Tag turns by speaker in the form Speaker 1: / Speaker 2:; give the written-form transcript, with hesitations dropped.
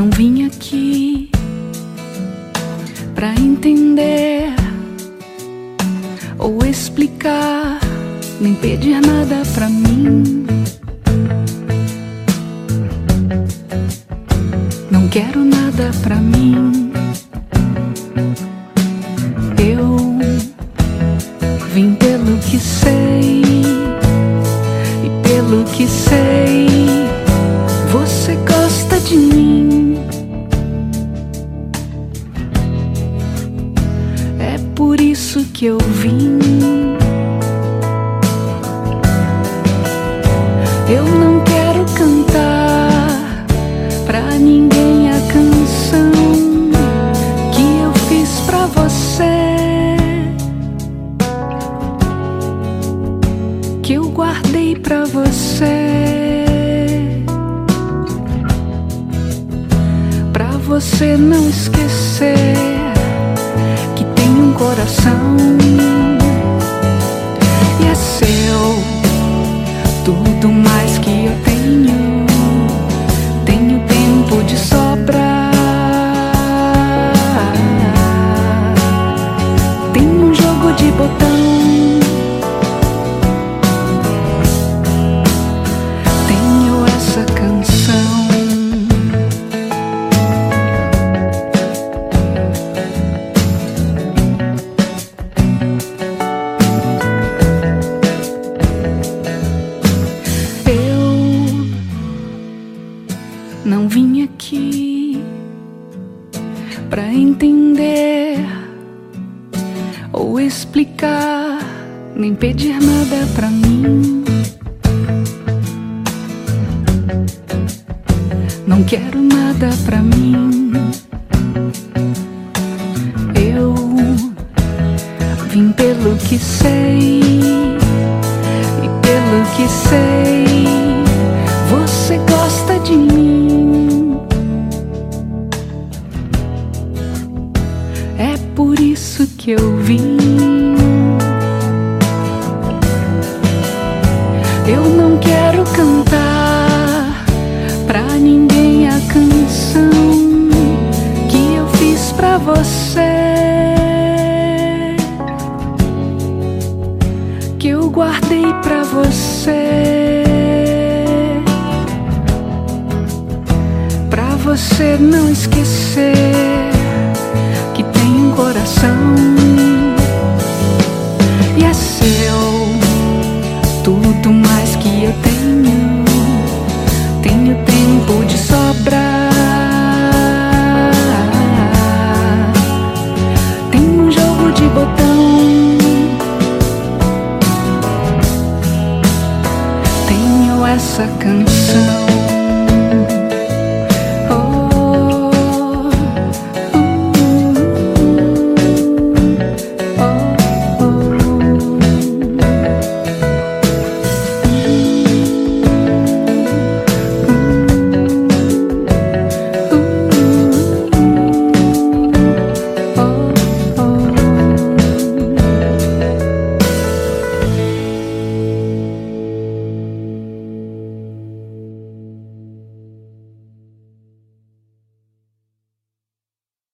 Speaker 1: Não vim aqui pra entender ou explicar, nem pedir nada pra mim. Não quero nada pra mim. Eu vim pelo que sei, e pelo que sei, você gosta de mim. É por isso que eu vim. Eu não quero cantar pra ninguém a canção que eu fiz pra você, que eu guardei pra você, pra você não esquecer que tem um coração e é seu. Tudo mais que eu tenho, tenho tempo de sobra. Tem um jogo de botão, tenho essa canção. Não vim aqui pra entender ou explicar, nem pedir nada pra mim. Não quero nada pra mim. Eu vim pelo que sei, e pelo que sei, você gosta de mim. É por isso que eu vim. Eu não quero cantar pra ninguém a canção que eu fiz pra você, que eu guardei pra você, pra você não esquecer que tem um coração e é